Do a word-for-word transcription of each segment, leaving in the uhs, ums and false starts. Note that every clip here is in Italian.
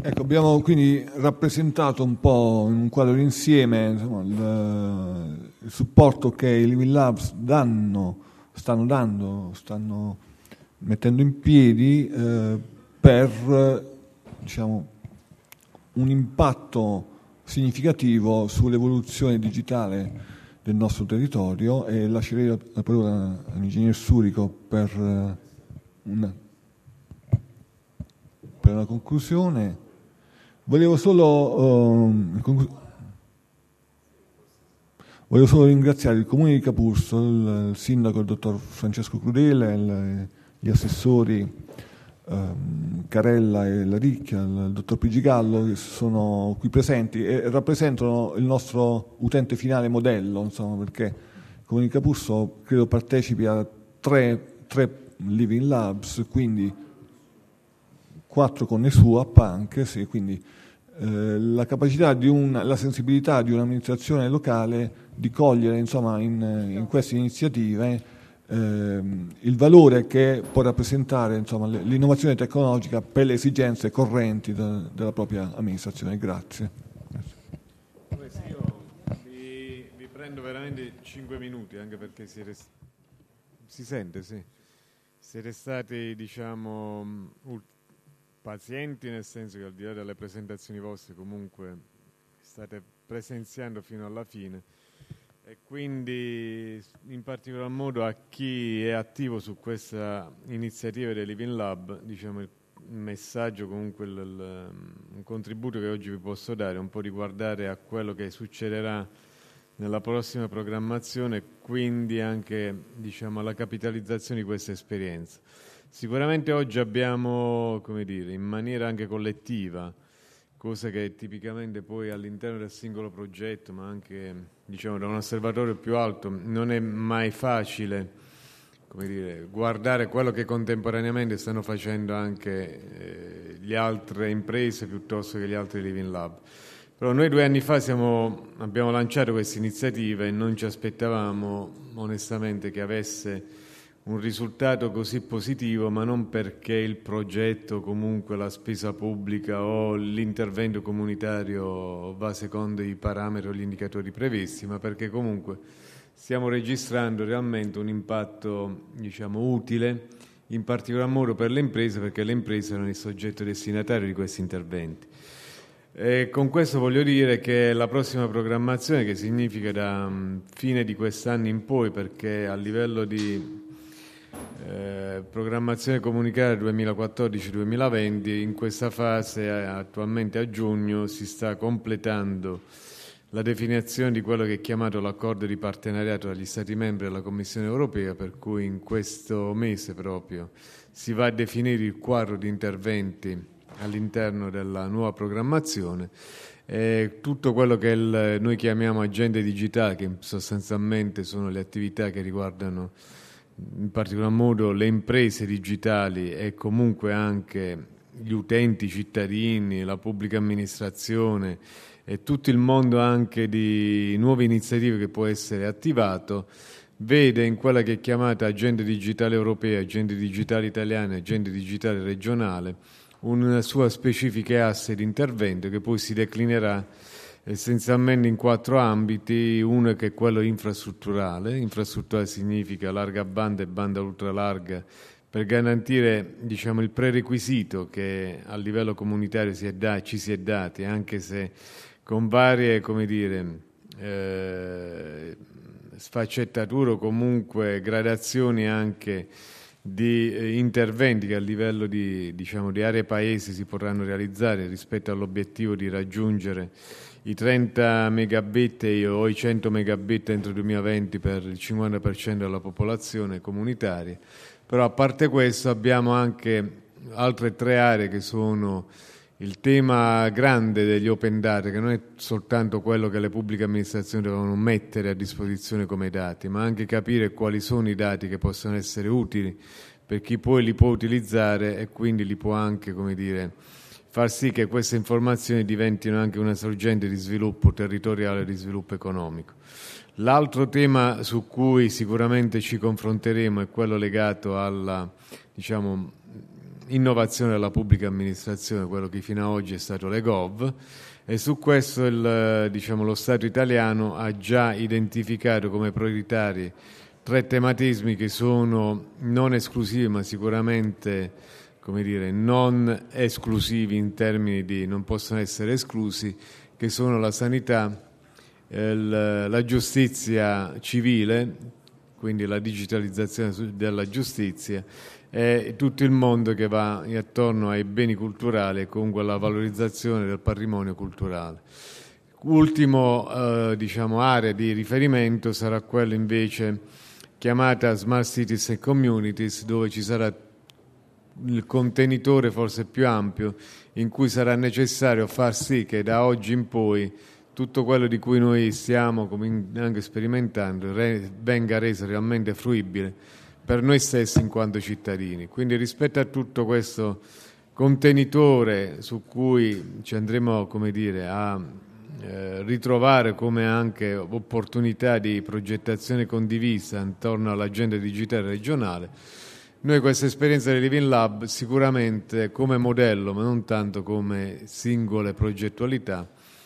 Ecco, abbiamo quindi rappresentato un po' in un quadro d'insieme, insomma, il, il supporto che i Living Labs danno, stanno dando, stanno mettendo in piedi eh, per, diciamo, un impatto significativo sull'evoluzione digitale del nostro territorio, e lascerei la parola all'ingegner Surico per una, per una conclusione. Volevo solo, uh, conclu- volevo solo ringraziare il Comune di Capurso, il, il sindaco, il dottor Francesco Crudele, il, gli assessori um, Carella e Laricchia, il, il dottor Pigigallo, che sono qui presenti e rappresentano il nostro utente finale modello, insomma, perché il Comune di Capurso credo partecipi a tre, tre Living Labs, quindi quattro con le sue anche, sì, quindi eh, la capacità di un, la sensibilità di un'amministrazione locale di cogliere, insomma, in, in queste iniziative eh, il valore che può rappresentare, insomma, l'innovazione tecnologica per le esigenze correnti de, della propria amministrazione. Grazie. Grazie. Io vi, vi prendo veramente cinque minuti, anche perché siete, si sente, sì. Siete stati, diciamo, pazienti, nel senso che al di là delle presentazioni vostre comunque state presenziando fino alla fine, e quindi in particolar modo a chi è attivo su questa iniziativa del Living Lab, diciamo, il messaggio, comunque il, il, un contributo che oggi vi posso dare è un po' di guardare a quello che succederà nella prossima programmazione, quindi anche, diciamo, alla capitalizzazione di questa esperienza. Sicuramente oggi abbiamo, come dire, in maniera anche collettiva, cosa che tipicamente poi all'interno del singolo progetto, ma anche, diciamo, da un osservatorio più alto, non è mai facile, come dire, guardare quello che contemporaneamente stanno facendo anche eh, le altre imprese piuttosto che gli altri Living Lab. Però noi due anni fa siamo, abbiamo lanciato questa iniziativa e non ci aspettavamo onestamente che avesse un risultato così positivo, ma non perché il progetto, comunque la spesa pubblica o l'intervento comunitario va secondo i parametri o gli indicatori previsti, ma perché comunque stiamo registrando realmente un impatto, diciamo, utile, in particolar modo per le imprese, perché le imprese erano il soggetto destinatario di questi interventi. E con questo voglio dire che la prossima programmazione, che significa da um, fine di quest'anno in poi, perché a livello di Eh, programmazione comunitaria duemilaquattordici duemilaventi, in questa fase eh, attualmente a giugno si sta completando la definizione di quello che è chiamato l'accordo di partenariato tra gli Stati membri e la Commissione europea, per cui in questo mese proprio si va a definire il quadro di interventi all'interno della nuova programmazione. E tutto quello che il, noi chiamiamo agende digitali, che sostanzialmente sono le attività che riguardano in particolar modo le imprese digitali e comunque anche gli utenti, i cittadini, la pubblica amministrazione e tutto il mondo anche di nuove iniziative che può essere attivato, vede in quella che è chiamata agenda digitale europea, agenda digitale italiana, agenda digitale regionale, una sua specifica asse di intervento che poi si declinerà essenzialmente in quattro ambiti. Uno che è quello infrastrutturale. Infrastrutturale significa larga banda e banda ultralarga, per garantire, diciamo, il prerequisito che a livello comunitario si è da, ci si è dati, anche se con varie, come dire, eh, sfaccettature o comunque gradazioni anche di eh, interventi che a livello di, diciamo, di aree paesi si potranno realizzare rispetto all'obiettivo di raggiungere i trenta megabit o i cento megabit entro il duemilaventi per il cinquanta per cento della popolazione comunitaria. Però a parte questo abbiamo anche altre tre aree che sono il tema grande degli open data, che non è soltanto quello che le pubbliche amministrazioni devono mettere a disposizione come dati, ma anche capire quali sono i dati che possono essere utili per chi poi li può utilizzare e quindi li può anche, come dire, far sì che queste informazioni diventino anche una sorgente di sviluppo territoriale e di sviluppo economico. L'altro tema su cui sicuramente ci confronteremo è quello legato alla, diciamo, innovazione della pubblica amministrazione, quello che fino ad oggi è stato l'eGov, e su questo il, diciamo, lo Stato italiano ha già identificato come prioritari tre tematismi che sono non esclusivi ma sicuramente, come dire, non esclusivi in termini di non possono essere esclusi, che sono la sanità, il, la giustizia civile, quindi la digitalizzazione della giustizia, e tutto il mondo che va attorno ai beni culturali e comunque alla valorizzazione del patrimonio culturale. Ultimo, eh, diciamo, area di riferimento sarà quella invece chiamata Smart Cities and Communities, dove ci sarà il contenitore forse più ampio, in cui sarà necessario far sì che da oggi in poi tutto quello di cui noi stiamo anche sperimentando re, venga reso realmente fruibile per noi stessi in quanto cittadini. Quindi rispetto a tutto questo contenitore su cui ci andremo, come dire, a eh, ritrovare come anche opportunità di progettazione condivisa intorno all'agenda digitale regionale, noi questa esperienza del Living Lab sicuramente come modello, ma non tanto come singole progettualità,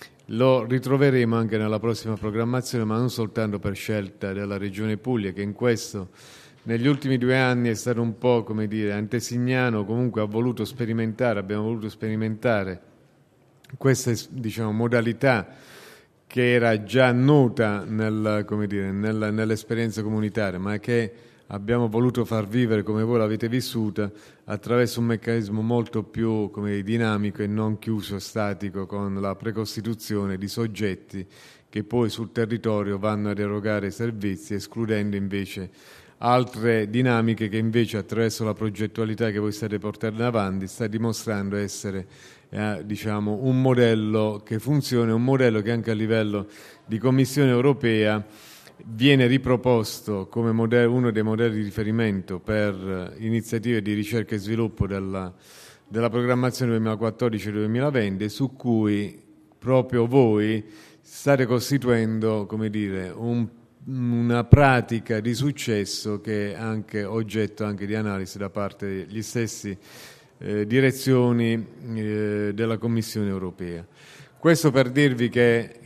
lo ritroveremo anche nella prossima programmazione, ma non soltanto per scelta della Regione Puglia, che in questo negli ultimi due anni è stato un po', come dire, antesignano, comunque ha voluto sperimentare, abbiamo voluto sperimentare questa, diciamo, modalità che era già nota nel, come dire, nel, nell'esperienza comunitaria, ma che abbiamo voluto far vivere come voi l'avete vissuta attraverso un meccanismo molto più, come dire, dinamico e non chiuso, statico, con la precostituzione di soggetti che poi sul territorio vanno ad erogare servizi, escludendo invece altre dinamiche che invece attraverso la progettualità che voi state portando avanti sta dimostrando essere eh, diciamo, un modello che funziona, un modello che anche a livello di Commissione europea viene riproposto come modello, uno dei modelli di riferimento per iniziative di ricerca e sviluppo della, della programmazione duemilaquattordici duemilaventi, su cui proprio voi state costituendo, come dire, un, una pratica di successo che è anche oggetto anche di analisi da parte degli stessi eh, direzioni eh, della Commissione europea. Questo per dirvi che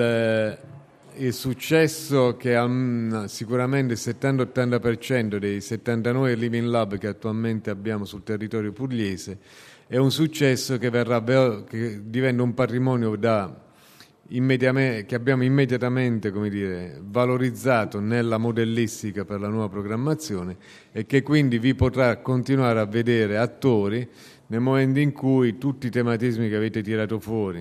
il Il successo che ha sicuramente il settanta ottanta per cento dei settantanove Living Lab che attualmente abbiamo sul territorio pugliese è un successo che, verrà, che diventa un patrimonio da immediatamente, che abbiamo immediatamente, come dire, valorizzato nella modellistica per la nuova programmazione e che quindi vi potrà continuare a vedere attori nel momento in cui tutti i tematismi che avete tirato fuori,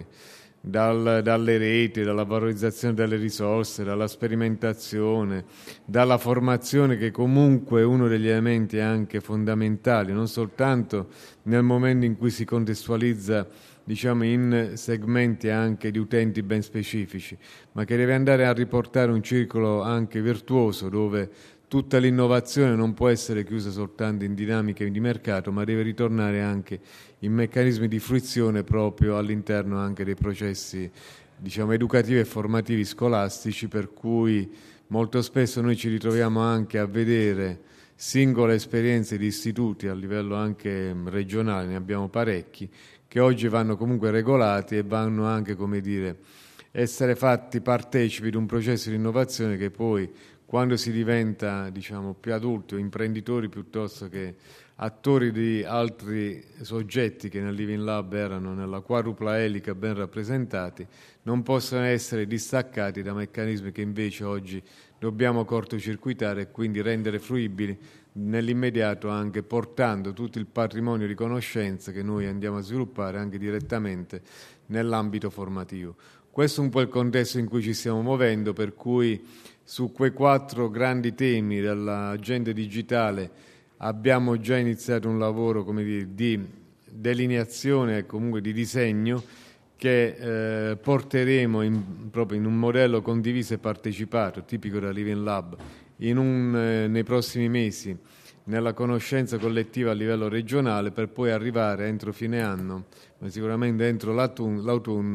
Dal, dalle reti, dalla valorizzazione delle risorse, dalla sperimentazione, dalla formazione, che comunque è uno degli elementi anche fondamentali, non soltanto nel momento in cui si contestualizza, diciamo, in segmenti anche di utenti ben specifici, ma che deve andare a riportare un circolo anche virtuoso dove tutta l'innovazione non può essere chiusa soltanto in dinamiche di mercato, ma deve ritornare anche in meccanismi di fruizione proprio all'interno anche dei processi, diciamo, educativi e formativi scolastici, per cui molto spesso noi ci ritroviamo anche a vedere singole esperienze di istituti a livello anche regionale, ne abbiamo parecchi, che oggi vanno comunque regolati e vanno anche, come dire, essere fatti partecipi di un processo di innovazione che poi, quando si diventa, diciamo, più adulti o imprenditori piuttosto che attori di altri soggetti che nel Living Lab erano nella quadrupla elica ben rappresentati, non possono essere distaccati da meccanismi che invece oggi dobbiamo cortocircuitare e quindi rendere fruibili nell'immediato, anche portando tutto il patrimonio di conoscenze che noi andiamo a sviluppare anche direttamente nell'ambito formativo. Questo è un po' il contesto in cui ci stiamo muovendo, per cui su quei quattro grandi temi dell'agenda digitale abbiamo già iniziato un lavoro, come dire, di delineazione e comunque di disegno che eh, porteremo in, proprio in un modello condiviso e partecipato, tipico da Living Lab, in un, eh, nei prossimi mesi nella conoscenza collettiva a livello regionale, per poi arrivare entro fine anno, ma sicuramente entro l'autunno,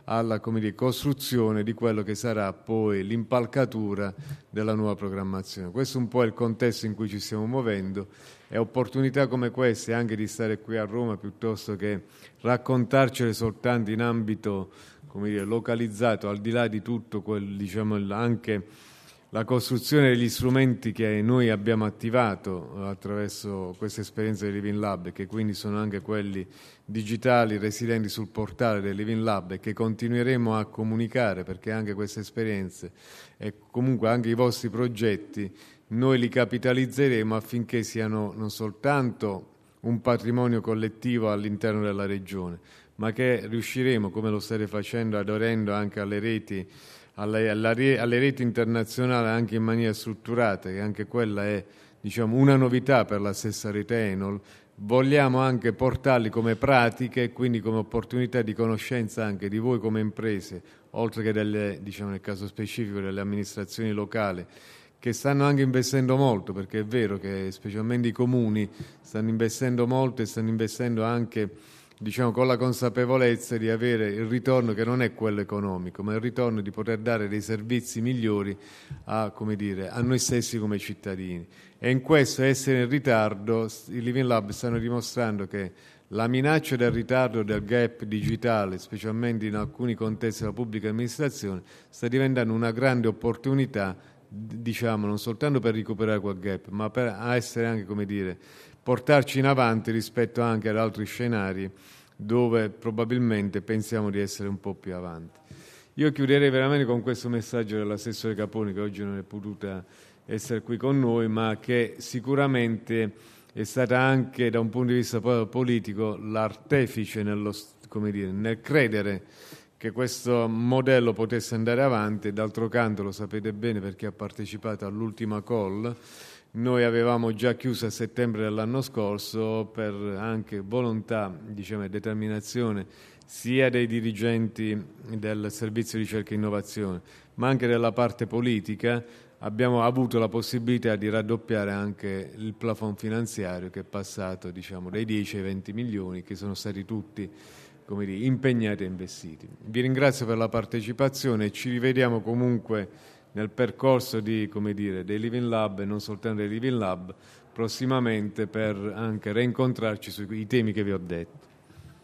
alla, come dire, costruzione di quello che sarà poi l'impalcatura della nuova programmazione. Questo è un po' il contesto in cui ci stiamo muovendo, e opportunità come queste, anche di stare qui a Roma piuttosto che raccontarcele soltanto in ambito, come dire, localizzato, al di là di tutto quel, diciamo, anche la costruzione degli strumenti che noi abbiamo attivato attraverso questa esperienza del Living Lab, che quindi sono anche quelli digitali residenti sul portale del Living Lab, e che continueremo a comunicare, perché anche queste esperienze e comunque anche i vostri progetti noi li capitalizzeremo affinché siano non soltanto un patrimonio collettivo all'interno della Regione, ma che riusciremo, come lo state facendo, aderendo anche alle reti, alle, alle, alle reti internazionali anche in maniera strutturata, che anche quella è, diciamo, una novità per la stessa rete Enol. Vogliamo anche portarli come pratiche e quindi come opportunità di conoscenza anche di voi come imprese, oltre che delle, diciamo, nel caso specifico delle amministrazioni locali, che stanno anche investendo molto, perché è vero che specialmente i comuni stanno investendo molto e stanno investendo anche, diciamo, con la consapevolezza di avere il ritorno che non è quello economico, ma il ritorno di poter dare dei servizi migliori a, come dire, a noi stessi come cittadini. E in questo essere in ritardo, i Living Lab stanno dimostrando che la minaccia del ritardo, del gap digitale, specialmente in alcuni contesti della pubblica amministrazione, sta diventando una grande opportunità, diciamo, non soltanto per recuperare quel gap, ma per essere anche, come dire, portarci in avanti rispetto anche ad altri scenari dove probabilmente pensiamo di essere un po' più avanti. Io chiuderei veramente con questo messaggio dell'assessore Caponi, che oggi non è potuta essere qui con noi, ma che sicuramente è stata anche da un punto di vista politico l'artefice nello, come dire, nel credere che questo modello potesse andare avanti. E d'altro canto, lo sapete bene per chi ha partecipato all'ultima call, noi avevamo già chiuso a settembre dell'anno scorso per anche volontà, diciamo, e determinazione sia dei dirigenti del servizio di ricerca e innovazione, ma anche della parte politica. Abbiamo avuto la possibilità di raddoppiare anche il plafond finanziario, che è passato, diciamo, dai dieci ai venti milioni, che sono stati tutti, come dire, impegnati e investiti. Vi ringrazio per la partecipazione e ci rivediamo comunque nel percorso di, come dire, dei Living Lab, e non soltanto dei Living Lab, prossimamente, per anche reincontrarci sui temi che vi ho detto.